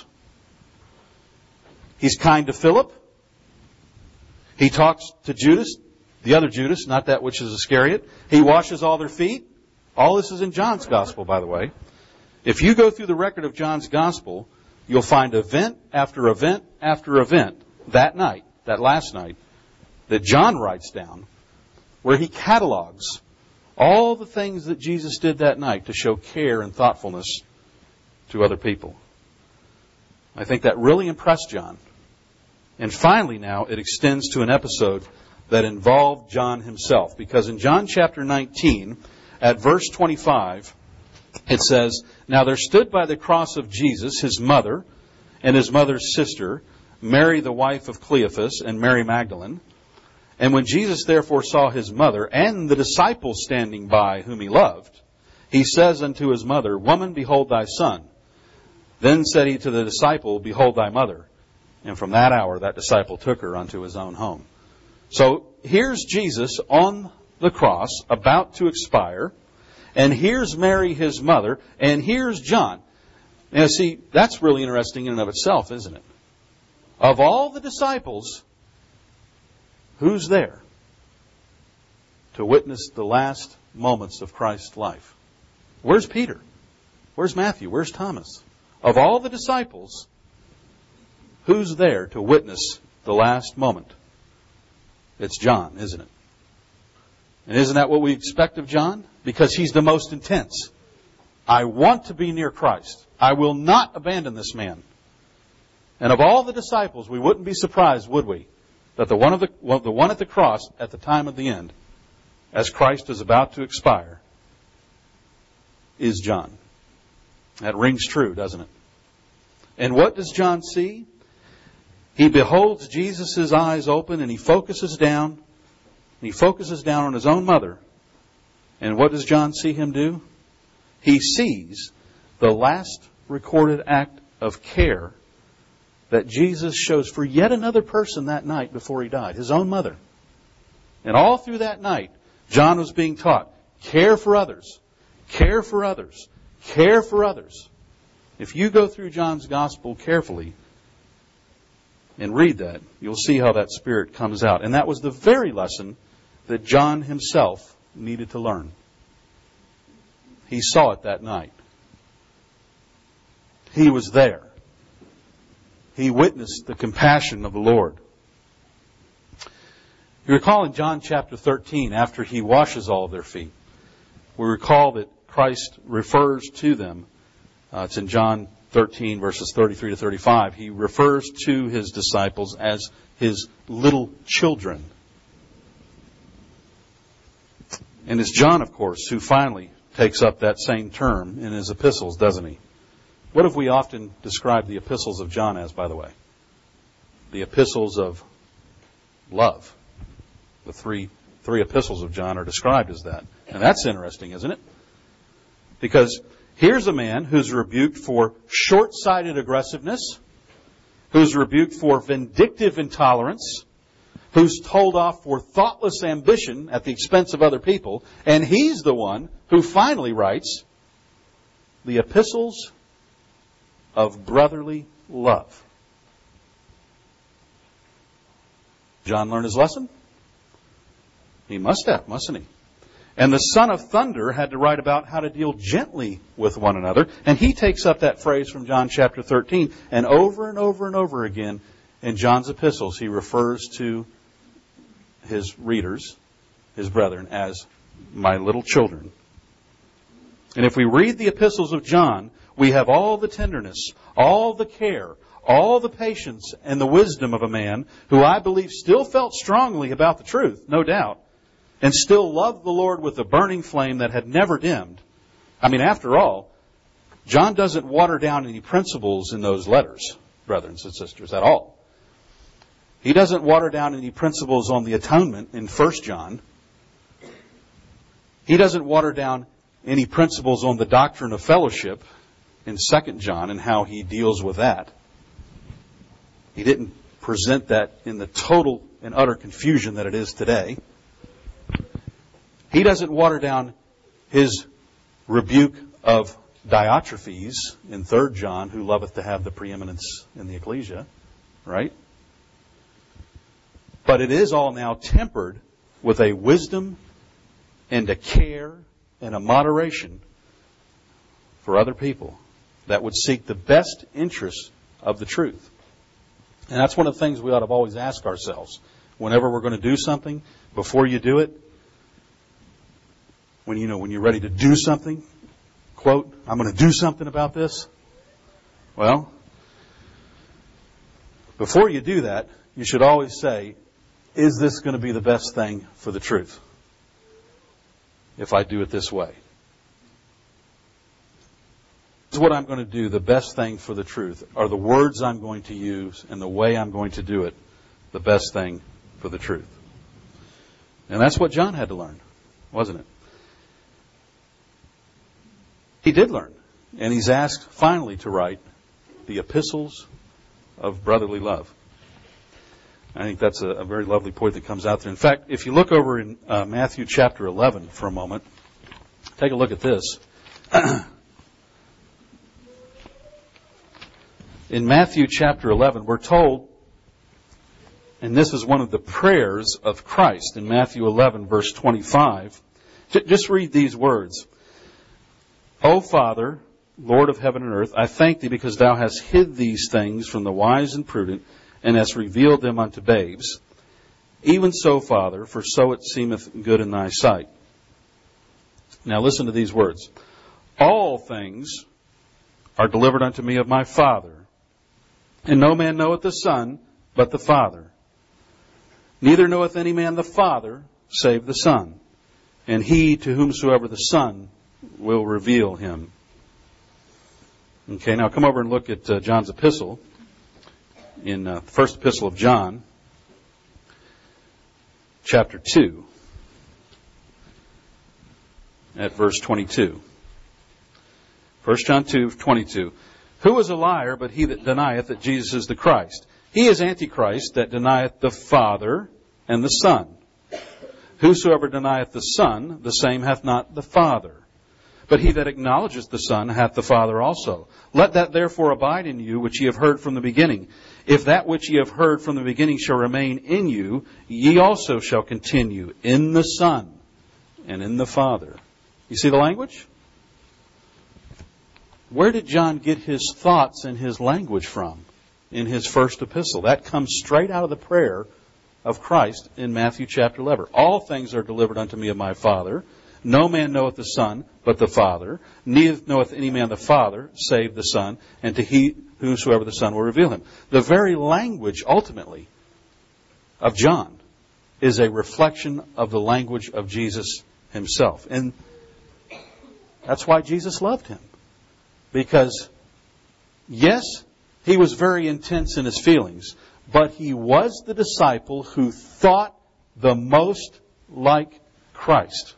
He's kind to Philip. He talks to Judas, the other Judas, not that which is Iscariot. He washes all their feet. All this is in John's Gospel, by the way. If you go through the record of John's Gospel, you'll find event after event after event that night, that last night, that John writes down, where he catalogs all the things that Jesus did that night to show care and thoughtfulness to other people. I think that really impressed John. And finally now, it extends to an episode that involved John himself. Because in John chapter nineteen, at verse twenty-five, it says, "Now there stood by the cross of Jesus his mother and his mother's sister, Mary the wife of Cleophas and Mary Magdalene. And when Jesus therefore saw his mother and the disciples standing by whom He loved, He says unto his mother, Woman, behold thy son. Then said He to the disciple, Behold thy mother. And from that hour that disciple took her unto his own home." So here's Jesus on the cross, about to expire. And here's Mary, his mother. And here's John. Now see, that's really interesting in and of itself, isn't it? Of all the disciples, who's there to witness the last moments of Christ's life? Where's Peter? Where's Matthew? Where's Thomas? Of all the disciples, who's there to witness the last moment? It's John, isn't it? And isn't that what we expect of John? Because he's the most intense. I want to be near Christ. I will not abandon this man. And of all the disciples, we wouldn't be surprised, would we, that the one, of the, well, the one at the cross at the time of the end, as Christ is about to expire, is John. That rings true, doesn't it? And what does John see? He beholds Jesus' eyes open, and he focuses down. And he focuses down on his own mother. And what does John see him do? He sees the last recorded act of care that Jesus shows for yet another person that night before he died, his own mother. And all through that night, John was being taught, care for others, care for others, care for others. If you go through John's gospel carefully and read that, you'll see how that spirit comes out. And that was the very lesson that John himself needed to learn. He saw it that night. He was there. He witnessed the compassion of the Lord. You recall in John chapter thirteen, after he washes all of their feet, we recall that Christ refers to them. Uh, it's in John thirteen, verses thirty-three to thirty-five. He refers to his disciples as his little children. And it's John, of course, who finally takes up that same term in his epistles, doesn't he? What have we often described the epistles of John as, by the way? The epistles of love. The three three epistles of John are described as that. And that's interesting, isn't it? Because here's a man who's rebuked for short-sighted aggressiveness, who's rebuked for vindictive intolerance, who's told off for thoughtless ambition at the expense of other people, and he's the one who finally writes the epistles of brotherly love. John learned his lesson? He must have, mustn't he? And the son of thunder had to write about how to deal gently with one another. And he takes up that phrase from John chapter thirteen. And over and over and over again in John's epistles, he refers to his readers, his brethren, as my little children. And if we read the epistles of John, we have all the tenderness, all the care, all the patience and the wisdom of a man who I believe still felt strongly about the truth, no doubt, and still loved the Lord with a burning flame that had never dimmed. I mean, after all, John doesn't water down any principles in those letters, brothers and sisters, at all. He doesn't water down any principles on the atonement in First John. He doesn't water down any principles on the doctrine of fellowship in Second John and how he deals with that. He didn't present that in the total and utter confusion that it is today. He doesn't water down his rebuke of Diotrephes in Third John, who loveth to have the preeminence in the ecclesia, right? But it is all now tempered with a wisdom and a care and a moderation for other people that would seek the best interests of the truth. And that's one of the things we ought to always ask ourselves. Whenever we're going to do something, before you do it, when you know when you're ready to do something, quote, I'm going to do something about this. Well, before you do that, you should always say, is this going to be the best thing for the truth if I do it this way? Is what I'm going to do the best thing for the truth? Are the words I'm going to use and the way I'm going to do it the best thing for the truth? And that's what John had to learn, wasn't it? He did learn. And he's asked finally to write the epistles of brotherly love. I think that's a, a very lovely point that comes out there. In fact, if you look over in uh, Matthew chapter eleven for a moment, take a look at this. In Matthew chapter eleven, we're told, and this is one of the prayers of Christ in Matthew eleven, verse twenty-five. Just read these words. O Father, Lord of heaven and earth, I thank thee because thou hast hid these things from the wise and prudent, and hast revealed them unto babes. Even so, Father, for so it seemeth good in thy sight. Now listen to these words. All things are delivered unto me of my Father, and no man knoweth the Son but the Father. Neither knoweth any man the Father save the Son, and he to whomsoever the Son will reveal him. Okay, now come over and look at uh, John's epistle, in uh, the first epistle of John, chapter two, at verse twenty-two. First John two, twenty-two. Who is a liar but he that denieth that Jesus is the Christ? He is Antichrist that denieth the Father and the Son. Whosoever denieth the Son, the same hath not the Father. But he that acknowledgeth the Son hath the Father also. Let that therefore abide in you which ye have heard from the beginning. If that which ye have heard from the beginning shall remain in you, ye also shall continue in the Son and in the Father. You see the language? Where did John get his thoughts and his language from in his first epistle? That comes straight out of the prayer of Christ in Matthew chapter eleven. All things are delivered unto me of my Father. No man knoweth the Son but the Father. Neither knoweth any man the Father save the Son, and to he whosoever the Son will reveal him. The very language, ultimately, of John is a reflection of the language of Jesus himself. And that's why Jesus loved him. Because, yes, he was very intense in his feelings, but he was the disciple who thought the most like Christ.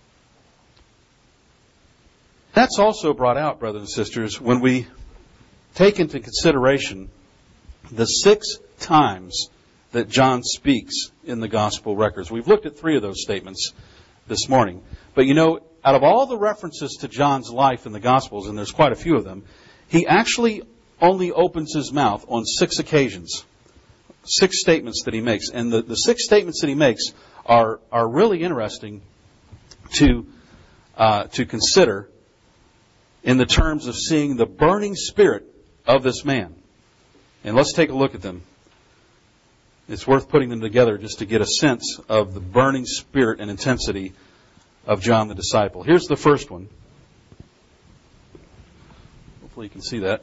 That's also brought out, brothers and sisters, when we take into consideration the six times that John speaks in the gospel records. We've looked at three of those statements this morning. But you know, out of all the references to John's life in the Gospels, and there's quite a few of them, he actually only opens his mouth on six occasions. Six statements that he makes. And the, the six statements that he makes are, are really interesting to, uh, to consider in the terms of seeing the burning spirit of this man. And let's take a look at them. It's worth putting them together just to get a sense of the burning spirit and intensity of John the disciple. Here's the first one. Hopefully you can see that.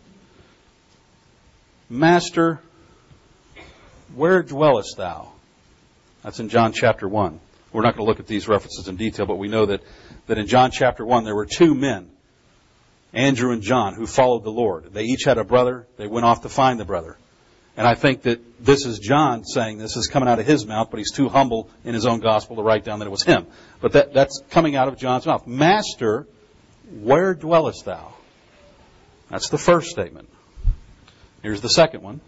Master, where dwellest thou? That's in John chapter one. We're not going to look at these references in detail, but we know that, that in John chapter one there were two men, Andrew and John, who followed the Lord. They each had a brother. They went off to find the brother. And I think that this is John saying this is coming out of his mouth, but he's too humble in his own gospel to write down that it was him. But that, that's coming out of John's mouth. Master, where dwellest thou? That's the first statement. Here's the second one.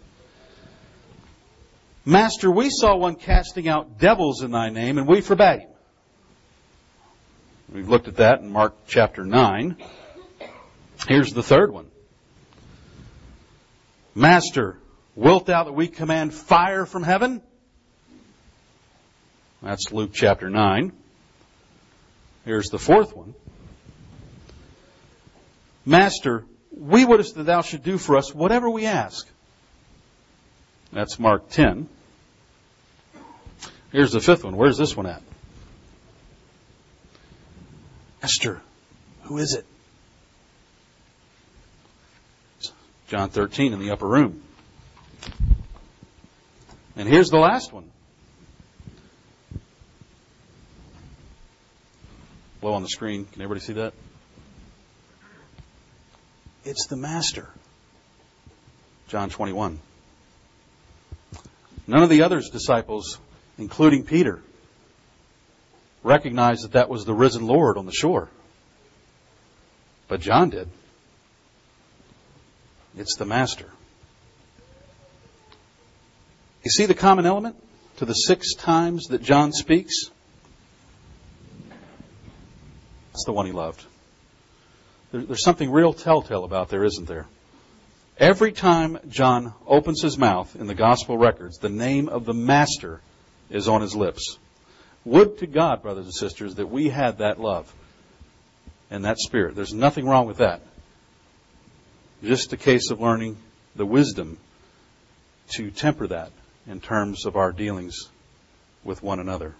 Master, we saw one casting out devils in thy name, and we forbade him. We've looked at that in Mark chapter nine. Here's the third one. Master, wilt thou that we command fire from heaven? That's Luke chapter nine. Here's the fourth one. Master, we wouldest that thou should do for us whatever we ask. That's Mark ten. Here's the fifth one. Where's this one at? Master, who is it? John thirteen in the upper room. And here's the last one. Low on the screen. Can everybody see that? It's the Master. John twenty-one. None of the other disciples, including Peter, recognized that that was the risen Lord on the shore. But John did. It's the Master. You see the common element to the six times that John speaks? That's the one he loved. There, there's something real telltale about there, isn't there? Every time John opens his mouth in the gospel records, the name of the Master is on his lips. Would to God, brothers and sisters, that we had that love and that spirit. There's nothing wrong with that. Just a case of learning the wisdom to temper that in terms of our dealings with one another.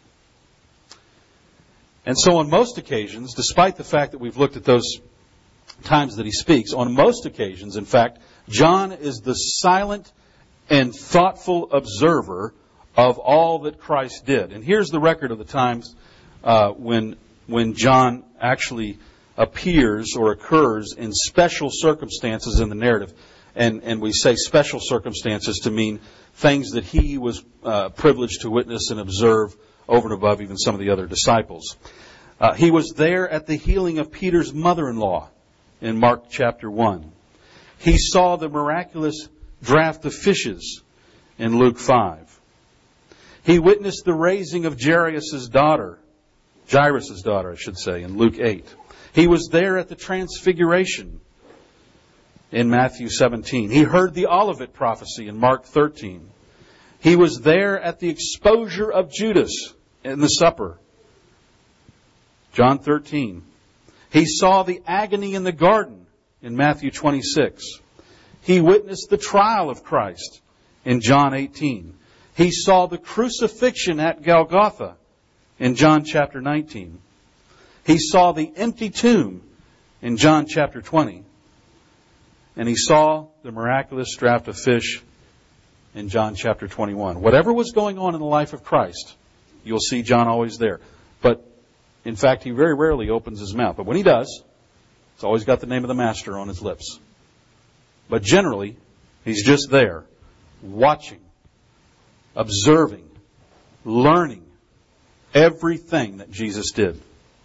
And so on most occasions, despite the fact that we've looked at those times that he speaks, on most occasions, in fact, John is the silent and thoughtful observer of all that Christ did. And here's the record of the times uh, when when John actually appears or occurs in special circumstances in the narrative. And, and we say special circumstances to mean things that he was uh, privileged to witness and observe over and above even some of the other disciples. Uh, he was there at the healing of Peter's mother-in-law in Mark chapter one. He saw the miraculous draught of fishes in Luke five. He witnessed the raising of Jairus' daughter, Jairus' daughter, I should say, in Luke eight. He was there at the transfiguration in Matthew seventeen. He heard the Olivet prophecy in Mark thirteen. He was there at the exposure of Judas in the supper, John thirteen. He saw the agony in the garden in Matthew twenty-six. He witnessed the trial of Christ in John eighteen. He saw the crucifixion at Golgotha in John chapter nineteen. He saw the empty tomb in John chapter twenty. And he saw the miraculous draught of fish in John chapter twenty-one. Whatever was going on in the life of Christ, you'll see John always there. But, in fact, he very rarely opens his mouth. But when he does, it's always got the name of the Master on his lips. But generally, he's just there, watching, observing, learning everything that Jesus did.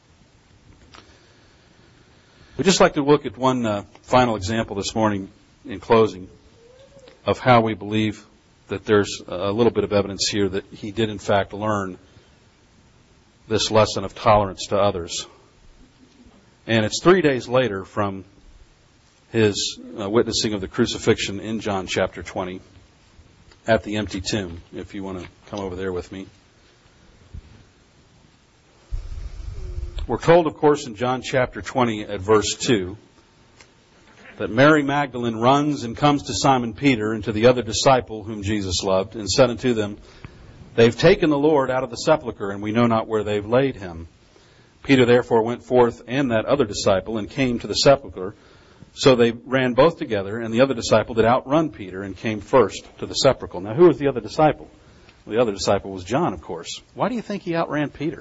We'd just like to look at one uh, final example this morning in closing of how we believe that there's a little bit of evidence here that he did in fact learn this lesson of tolerance to others. And it's three days later from his uh, witnessing of the crucifixion in John chapter twenty at the empty tomb, if you want to come over there with me. We're told, of course, in John chapter twenty at verse two, that Mary Magdalene runs and comes to Simon Peter and to the other disciple whom Jesus loved, and said unto them, They've taken the Lord out of the sepulchre, and we know not where they've laid him. Peter therefore went forth and that other disciple, and came to the sepulchre. So they ran both together, and the other disciple did outrun Peter, and came first to the sepulchre. Now, who was the other disciple? Well, the other disciple was John, of course. Why do you think he outran Peter?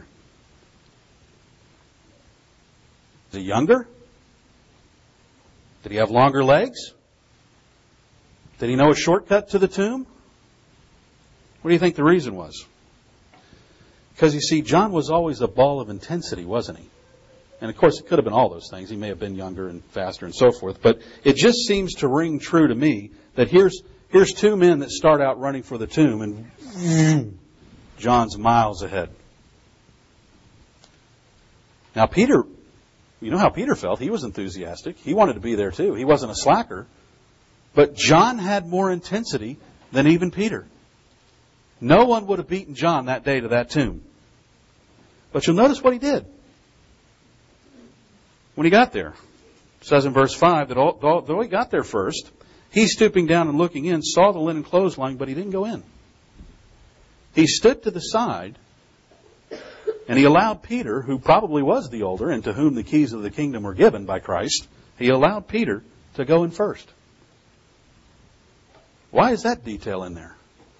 Is he younger? Did he have longer legs? Did he know a shortcut to the tomb? What do you think the reason was? Because, you see, John was always a ball of intensity, wasn't he? And, of course, it could have been all those things. He may have been younger and faster and so forth. But it just seems to ring true to me that here's here's two men that start out running for the tomb, and John's miles ahead. Now, Peter... You know how Peter felt. He was enthusiastic. He wanted to be there too. He wasn't a slacker. But John had more intensity than even Peter. No one would have beaten John that day to that tomb. But you'll notice what he did. When he got there, it says in verse five that though he got there first, he stooping down and looking in, saw the linen clothes lying, but he didn't go in. He stood to the side, and he allowed Peter, who probably was the older and to whom the keys of the kingdom were given by Christ, he allowed Peter to go in first. Why is that detail in there?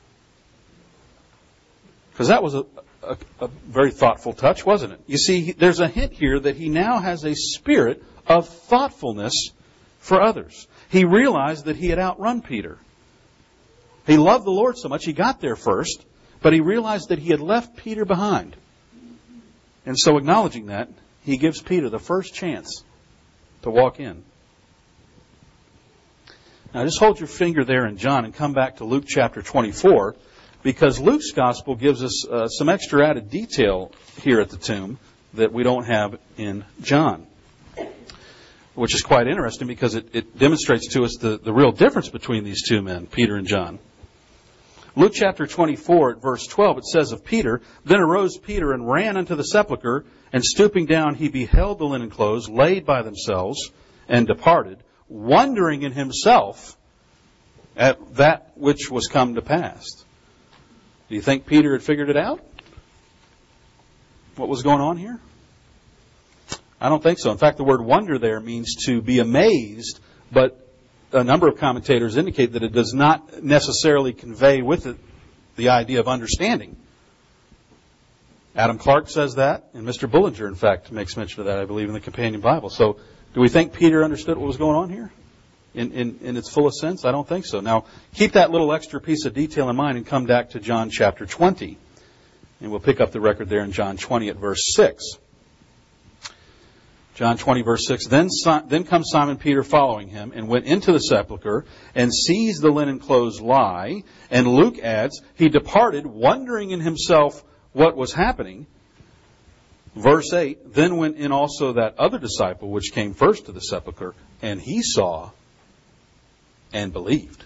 Because that was a, a, a very thoughtful touch, wasn't it? You see, there's a hint here that he now has a spirit of thoughtfulness for others. He realized that he had outrun Peter. He loved the Lord so much, he got there first, but he realized that he had left Peter behind. And so acknowledging that, he gives Peter the first chance to walk in. Now just hold your finger there in John and come back to Luke chapter twenty-four, because Luke's gospel gives us uh, some extra added detail here at the tomb that we don't have in John, which is quite interesting because it, it demonstrates to us the, the real difference between these two men, Peter and John. Luke chapter twenty-four at verse twelve, it says of Peter, Then arose Peter and ran unto the sepulchre, and stooping down he beheld the linen clothes laid by themselves, and departed, wondering in himself at that which was come to pass. Do you think Peter had figured it out? What was going on here? I don't think so. In fact, the word wonder there means to be amazed, but a number of commentators indicate that it does not necessarily convey with it the idea of understanding. Adam Clark says that, and Mister Bullinger, in fact, makes mention of that, I believe, in the Companion Bible. So do we think Peter understood what was going on here in, in, in its fullest sense? I don't think so. Now, keep that little extra piece of detail in mind and come back to John chapter twenty. And we'll pick up the record there in John twenty at verse six. John twenty, verse six. Then, then comes Simon Peter following him, and went into the sepulchre, and sees the linen clothes lie. And Luke adds, he departed, wondering in himself what was happening. Verse eight, then went in also that other disciple which came first to the sepulchre, and he saw and believed.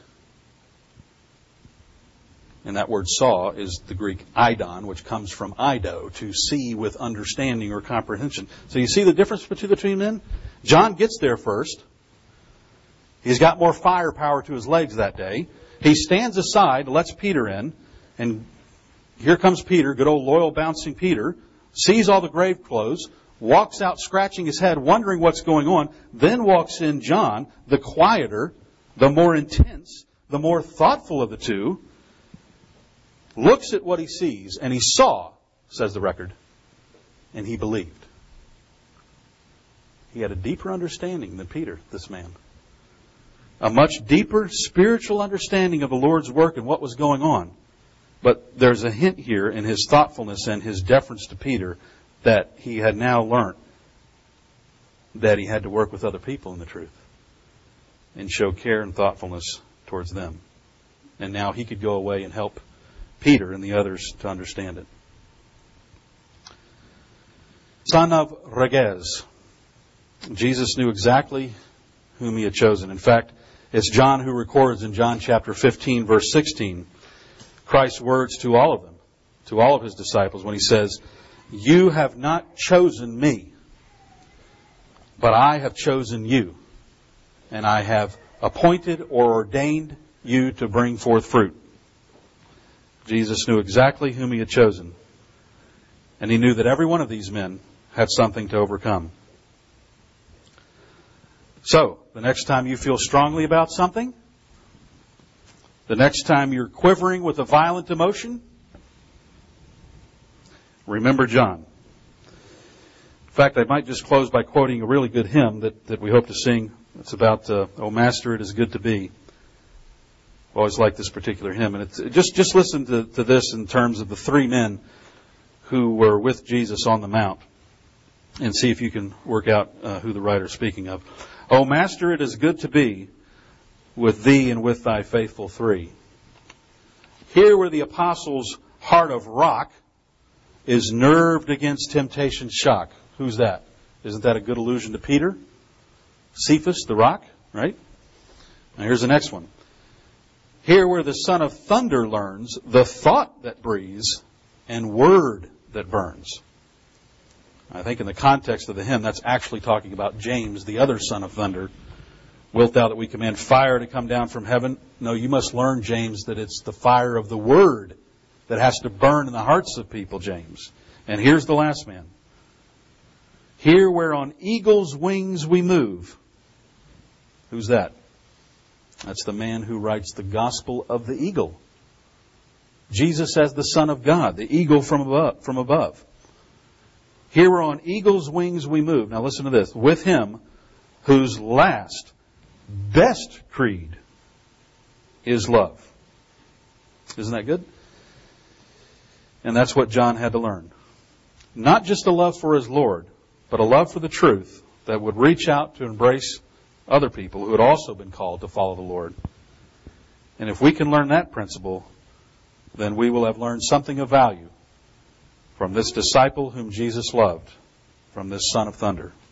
And that word saw is the Greek eidon, which comes from eido, to see with understanding or comprehension. So you see the difference between the two men? John gets there first. He's got more firepower to his legs that day. He stands aside, lets Peter in, and here comes Peter, good old loyal bouncing Peter, sees all the grave clothes, walks out scratching his head, wondering what's going on. Then walks in John, the quieter, the more intense, the more thoughtful of the two, looks at what he sees, and he saw, says the record, and he believed. He had a deeper understanding than Peter, this man. A much deeper spiritual understanding of the Lord's work and what was going on. But there's a hint here in his thoughtfulness and his deference to Peter that he had now learned that he had to work with other people in the truth and show care and thoughtfulness towards them. And now he could go away and help Peter and the others to understand it. Son of Regez. Jesus knew exactly whom he had chosen. In fact, it's John who records in John chapter fifteen, verse sixteen, Christ's words to all of them, to all of his disciples, when he says, you have not chosen me, but I have chosen you, and I have appointed or ordained you to bring forth fruit. Jesus knew exactly whom he had chosen. And he knew that every one of these men had something to overcome. So, the next time you feel strongly about something, the next time you're quivering with a violent emotion, remember John. In fact, I might just close by quoting a really good hymn that, that we hope to sing. It's about, uh, Oh Master, It Is Good to Be. I've always liked this particular hymn. And it's, just, just listen to, to this in terms of the three men who were with Jesus on the Mount, and see if you can work out uh, who the writer's speaking of. O Master, it is good to be with thee and with thy faithful three. Here where the apostles' heart of rock is nerved against temptation's shock. Who's that? Isn't that a good allusion to Peter? Cephas, the rock, right? Now here's the next one. Here where the son of thunder learns the thought that breathes and word that burns. I think in the context of the hymn, that's actually talking about James, the other son of thunder. Wilt thou that we command fire to come down from heaven? No, you must learn, James, that it's the fire of the word that has to burn in the hearts of people, James. And here's the last man. Here where on eagle's wings we move. Who's that? That's the man who writes the gospel of the eagle. Jesus as the Son of God, the eagle from above. From above. Here where on eagle's wings we move. Now listen to this. With him whose last, best creed is love. Isn't that good? And that's what John had to learn. Not just a love for his Lord, but a love for the truth that would reach out to embrace other people who had also been called to follow the Lord. And if we can learn that principle, then we will have learned something of value from this disciple whom Jesus loved, from this son of thunder.